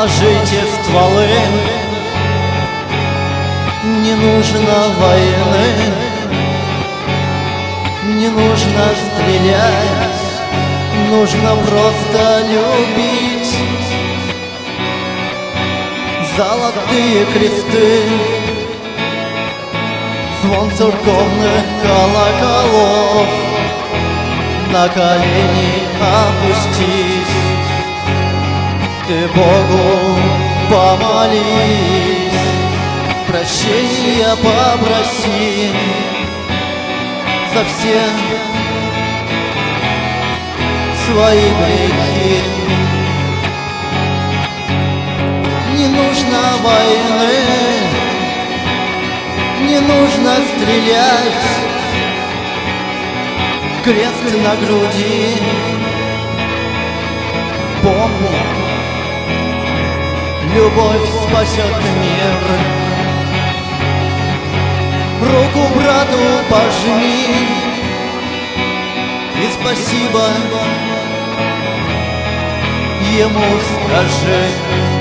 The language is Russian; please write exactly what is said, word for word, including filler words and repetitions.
положите стволы. Не нужно войны, не нужно стрелять, нужно просто любить. Золотые кресты, звон церковных колоколов, на колени опустись, ты Богу помолись, прощения попроси за все свои грехи. Не нужно войны, не нужно стрелять, крест на груди, помни, любовь спасет мир. Руку брату пожми и спасибо ему скажи.